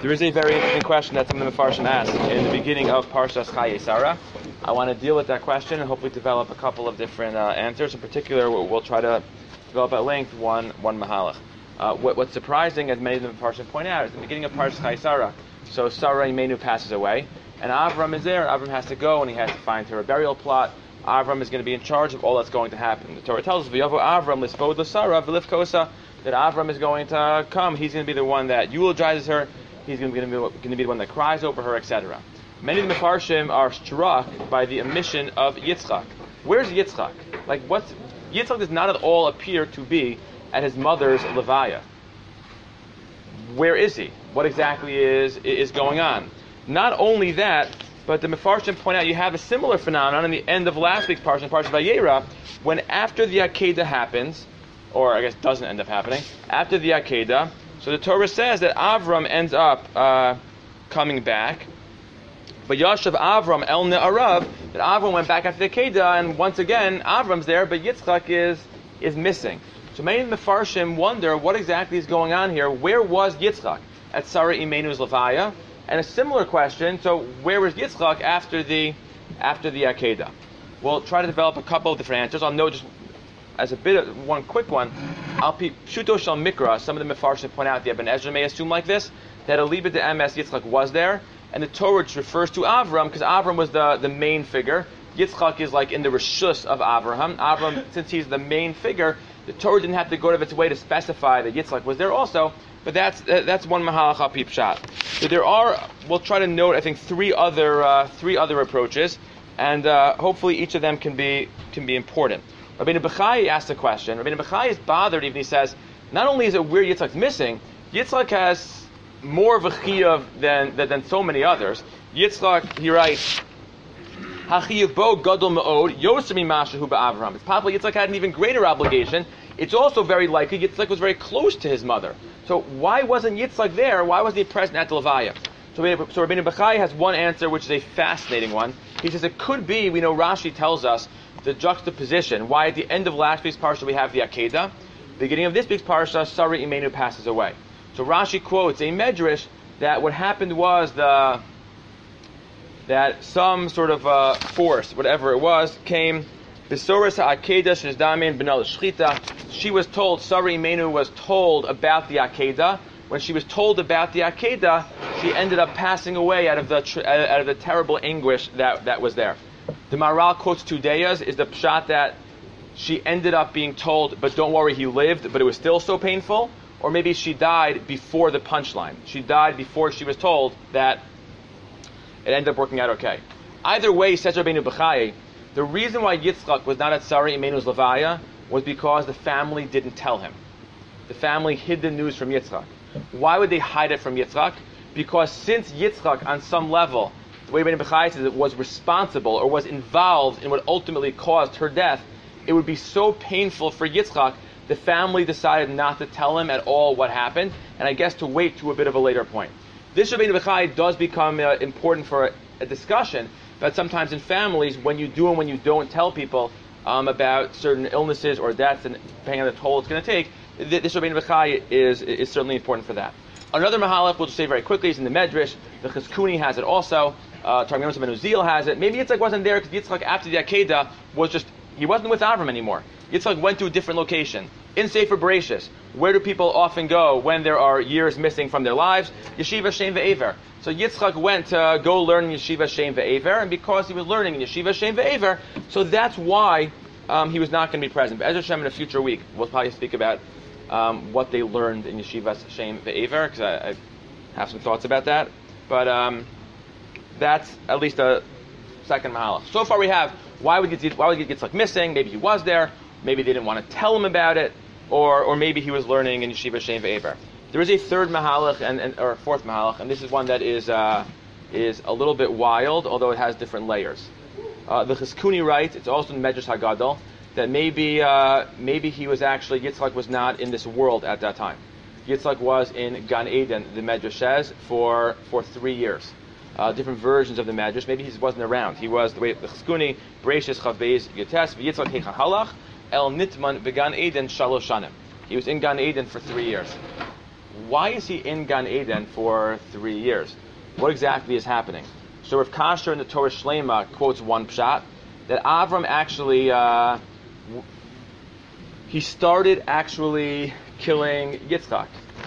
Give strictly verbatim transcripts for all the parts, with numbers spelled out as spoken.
There is a very interesting question that some of the Mefarshim asked in the beginning of Parshas Chayei Sarah. I want to deal with that question and hopefully develop a couple of different uh, answers. In particular, we'll, we'll try to develop at length one one mahalach. Uh, what, what's surprising, as many of the Mefarshim point out, is the beginning of Parshas Chayei Sarah. So Sarah Imenu passes away, and Avram is there. Avram has to go, and he has to find her a burial plot. Avram is going to be in charge of all that's going to happen. The Torah tells us, "V'yavo Avram l'svod l'Sarah v'lifkosa," that Avram is going to come. He's going to be the one that eulogizes her. He's going to be, going to be the one that cries over her, et cetera. Many of the Mefarshim are struck by the omission of Yitzchak. Where's Yitzchak? Like, what's Yitzchak does not at all appear to be at his mother's levaya. Where is he? What exactly is is going on? Not only that, but the Mefarshim point out you have a similar phenomenon in the end of last week's parsha, Parsha Vayera, when after the Akedah happens, or I guess doesn't end up happening, after the Akedah, so the Torah says that Avram ends up uh, coming back. But Yashav Avram El Ne'arav, that Avram went back after the Akedah, and once again Avram's there, but Yitzchak is is missing. So many of the Mefarshim wonder what exactly is going on here. Where was Yitzchak at Sarah Imenu's Levaya? And a similar question, so where was Yitzchak after the after the Akedah? We'll try to develop a couple of different answers. I'll note just as a bit of one quick one, Al Pi Pshuto Shel Mikra, some of the Mefarshim point out, the Ibn Ezra may assume like this, that Alibah de M S Yitzchak was there, and the Torah just refers to Avram, because Avram was the, the main figure. Yitzchak is like in the Rishus of Avraham. Avram, since he's the main figure, the Torah didn't have to go out of its way to specify that Yitzchak was there also, but that's uh, that's one Mahalach Al Pi Pshat. So there are, we'll try to note, I think, three other uh, three other approaches, and uh, hopefully each of them can be can be important. Rabbeinu Bechai asked a question. Rabbeinu Bechai is bothered even. He says, not only is it weird Yitzchak's missing, Yitzchak has more of a chiyuv than, than than so many others. Yitzchak, he writes, HaChiyuv bo gadol me'od yoser mimashahu ba'Avraham. It's possible Yitzchak had an even greater obligation. It's also very likely Yitzchak was very close to his mother. So why wasn't Yitzchak there? Why wasn't he present at the Levaya? So, so Rabbeinu Bechai has one answer, which is a fascinating one. He says it could be, we know Rashi tells us, the juxtaposition, why at the end of last week's parsha we have the Akedah, beginning of this week's parsha, Sarah Imenu passes away. So Rashi quotes a medrash that what happened was the that some sort of uh, force, whatever it was, came. Besoras Akedah Shizdamin Benal Shchita. She was told, Sarah Imenu was told about the Akedah. When she was told about the Akedah, she ended up passing away out of the tr- out of the terrible anguish that, that was there. The Maharal quotes two dayas, is the pshat that she ended up being told, but don't worry, he lived, but it was still so painful. Or maybe she died before the punchline. She died before she was told that it ended up working out okay. Either way, says Rabbeinu Bechai, the reason why Yitzchak was not at Sarah Imenu's Levaya was because the family didn't tell him. The family hid the news from Yitzchak. Why would they hide it from Yitzchak? Because since Yitzchak, on some level, the way Rabbeinu Bechai says it, was responsible or was involved in what ultimately caused her death, it would be so painful for Yitzchak, the family decided not to tell him at all what happened, and I guess to wait to a bit of a later point. This Rabbeinu Bechai does become uh, important for a, a discussion, but sometimes in families, when you do and when you don't tell people um, about certain illnesses or deaths, and depending on the toll it's going to take, th- this Rabbeinu Bechai is, is certainly important for that. Another Mahalach, we'll just say very quickly, is in the Medrash. The Chizkuni has it also. Uh, Targum Ben Uziel has it. Maybe Yitzchak wasn't there because Yitzchak, after the Akedah, was just, he wasn't with Avram anymore. Yitzchak went to a different location. In Sefer Bereshis, where do people often go when there are years missing from their lives? Yeshiva Shem Ve'ever. So Yitzchak went to go learn in Yeshiva Shem Ve'ever, and because he was learning in Yeshiva Shem Ve'ever, so that's why um, he was not going to be present. But Ezra Shem in a future week, we'll probably speak about um, what they learned in Yeshiva Shem Ve'ever, because I, I have some thoughts about that. But um, that's at least a second mahalach. So far we have, why would Yitzchak, why would Yitzchak missing? Maybe he was there. Maybe they didn't want to tell him about it. Or or maybe he was learning in Yeshiva Shem Ve'ever. There is a third mahalach, and, and or a fourth mahalach, and this is one that is uh, is a little bit wild, although it has different layers. Uh, the Chizkuni writes, it's also in Medrash Hagadol, that maybe uh, maybe he was actually, Yitzchak was not in this world at that time. Yitzchak was in Gan Eden, the Medrash says, for for three years. Uh, different versions of the Medrash. Maybe he wasn't around. He was, the way the Chizkuni, Bereshis Chavbeis Yotes, Yitzchak Heicha Halach, El Nitman Began Eden Shalosh Shanim. He was in Gan Eden for three years. why is he in Gan Eden for three years? What exactly is happening? So Rav Kasher in the Torah Shlema quotes one pshat, that Avram actually, uh, he started actually killing Yitzchak.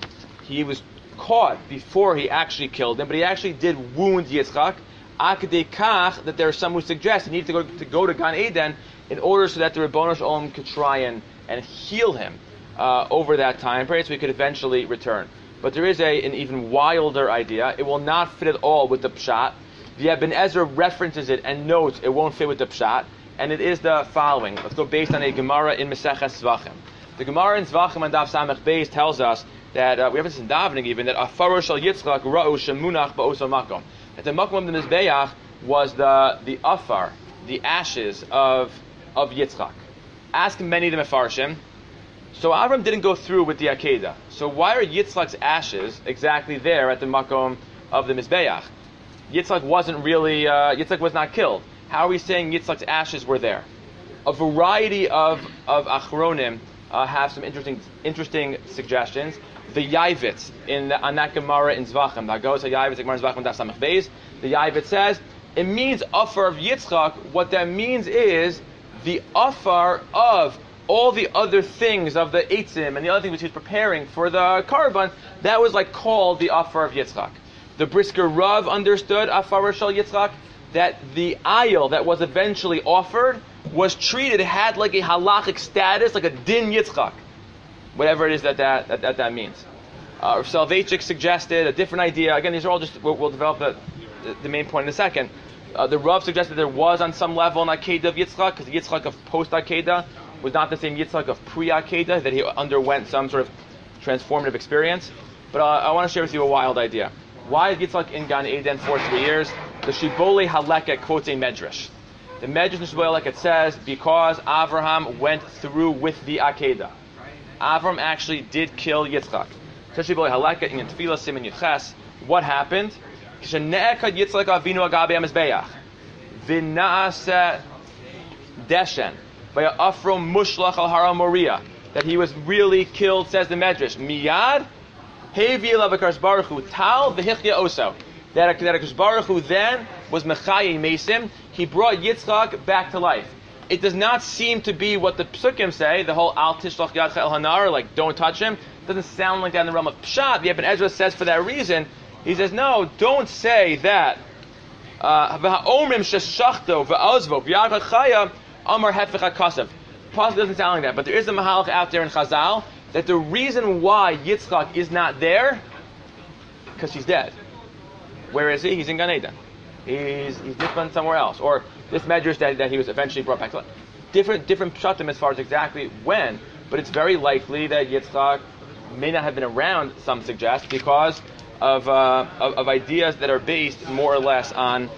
He was caught before he actually killed him, but he actually did wound Yitzchak, akdei kach, that there are some who suggest he needed to go to, go to Gan Eden in order so that the Ribbono Shel Olam could try and, and heal him uh, over that time period so he could eventually return. But there is a, an even wilder idea. It will not fit at all with the pshat. The Ibn Ezra references it and notes it won't fit with the pshat, and it is the following. Let's go based on a Gemara in Maseches Zvachim. The Gemara in Zvachim and Daf Samech Beis tells us that, uh, we have this in davening even, that Afaro Shel Yitzchak Ra'u Shemunach Ba'osel Makom. That the Makom of the Mizbeach was the, the afar, the ashes of, of Yitzchak. Ask many of the Mefarshim. So Avram didn't go through with the Akedah. So why are Yitzchak's ashes exactly there at the Makom of the Mizbeach? Yitzchak wasn't really, uh, Yitzchak was not killed. How are we saying Yitzchak's ashes were there? A variety of, of Achronim uh, have some interesting interesting suggestions. The Yavitz, in the, on that Gemara in Zvachim, that goes to Yavitz, Gemara in Zvachim, Daf Samech Beis, the Yavitz says, it means Afar of Yitzchak. What that means is the Afar of all the other things of the Eitzim and the other things which he was preparing for the Karban, that was like called the Afar of Yitzchak. The Brisker Rav understood Afar Shel Yitzchak, that the ayil that was eventually offered was treated, had like a halachic status, like a din Yitzchak, whatever it is that that, that, that, that means. Uh, Soloveitchik suggested a different idea. Again, these are all just, we'll, we'll develop the, the, the main point in a second. Uh, the Rav suggested there was on some level an Akedah of Yitzchak, because the Yitzchak of post-Akedah was not the same Yitzchak of pre-Akedah, that he underwent some sort of transformative experience. But uh, I want to share with you a wild idea. Why is Yitzchak in Gan Eden for three years? The Shibbolei Haleket quotes a medrash. The medrash in Shibbolei Haleket says, because Avraham went through with the Akedah. Avram actually did kill Yitzchak. So Shibbolei Haleket in Tefillah Siman Yudches, what happened? Kishane'ekad Yitzchak Avinu Agabe HaMizbeach V'na'aseh Deshen V'ya'afro Mushlach Al Hara Moriah, that he was really killed, says the medrash. Miyad Hevi Elav HaKadosh Baruch Hu Tal V'Hichya Oso. That HaKadosh Baruch Hu then was Mechaye Mesim. He brought Yitzchak back to life. It does not seem to be what the Psukim say, the whole Al Tishlach Yadcha El Hanar, like don't touch him. It doesn't sound like that in the realm of Pshat. The Ibn Ezra says for that reason, he says, no, don't say that. V'ha'omrim sheshachto v'azvo v'yadcha chaya amar hefech ha'kasav. Possibly doesn't sound like that, but there is a mahalach out there in Chazal that the reason why Yitzchak is not there, because he's dead. Where is he? He's in Gan Eden. He's he's different somewhere else. Or this medrash that, that he was eventually brought back to life. Different different pshatim as far as exactly when, but it's very likely that Yitzchak may not have been around, some suggest, because of uh, of, of ideas that are based more or less on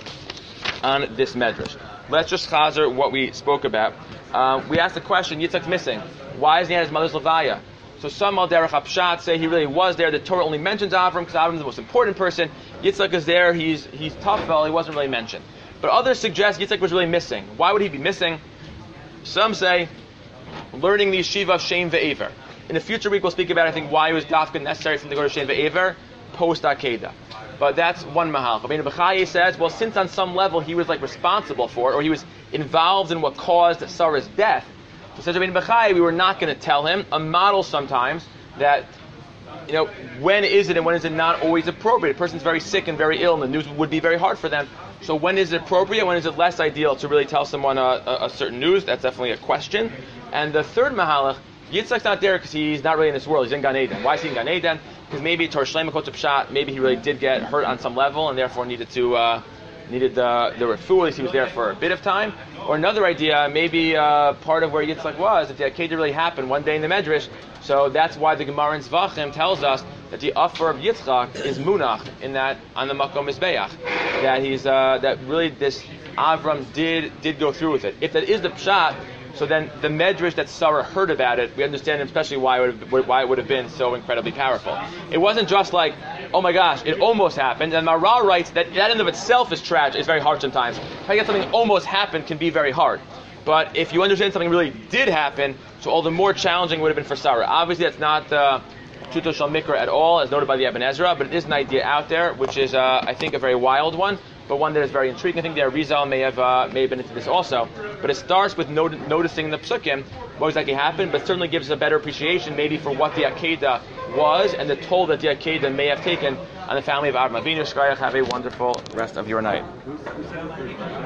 on this medrash. Let's just chazer what we spoke about. Uh, we asked the question, Yitzchak's missing. Why isn't he at his mother's levaya? So some al derech hapshat say he really was there. The Torah only mentions Avram because Avram is the most important person. Yitzchak is there. He's he's Tafel. He wasn't really mentioned. But others suggest Yitzchak was really missing. Why would he be missing? Some say learning the yeshiva of Shem Ve'ever. In the future week we'll speak about I think why it was dafka necessary for him to go to Shem Ve'ever post Akedah. But that's one mahal. Rabbeinu Bechaye says, well, since on some level he was like responsible for it, or he was involved in what caused Sarah's death, so says Rabbeinu Bechaye, we were not going to tell him. A model sometimes that, you know, when is it and when is it not always appropriate? A person's very sick and very ill, and the news would be very hard for them. So when is it appropriate? When is it less ideal to really tell someone a, a, a certain news? That's definitely a question. And the third mahalach, Yitzchak's not there because he's not really in this world. He's in Gan Eden. Why is he in Gan Eden? Because maybe Torah Shlema Kotz Pshat, maybe he really did get hurt on some level and therefore needed to uh, needed the the refuah. At least he was there for a bit of time. Or another idea, maybe uh, part of where Yitzchak was, if the Akedah really happened one day in the Medrash. So that's why the Gemara in Zvachim tells us that the offer of Yitzchak is munach in that on the Makom Mizbeach. That he's uh, that really this Avram did did go through with it. If that is the Pshat, so then the Medrash that Sarah heard about it, we understand especially why it would have, why it would have been so incredibly powerful. It wasn't just like, oh my gosh, it almost happened. And Maral writes that that in of itself is tragic. It's very hard sometimes. Trying to get something almost happened can be very hard. But if you understand something really did happen, so all the more challenging it would have been for Sarah. Obviously, that's not uh, Pshuto Shel Mikra at all, as noted by the Ibn Ezra, but it is an idea out there, which is, uh, I think, a very wild one, but one that is very intriguing. I think the Arizal may have uh, may have been into this also. But it starts with not- noticing the psukim, what exactly happened, but certainly gives a better appreciation maybe for what the Akedah was and the toll that the Akedah may have taken on the family of Avraham Avinu. Shkayach, have a wonderful rest of your night.